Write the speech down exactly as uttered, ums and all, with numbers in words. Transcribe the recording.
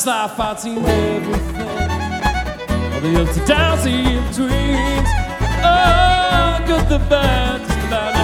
this life I've seen everything, all the ups and downs, the in-betweens, oh, the good, the bad, just about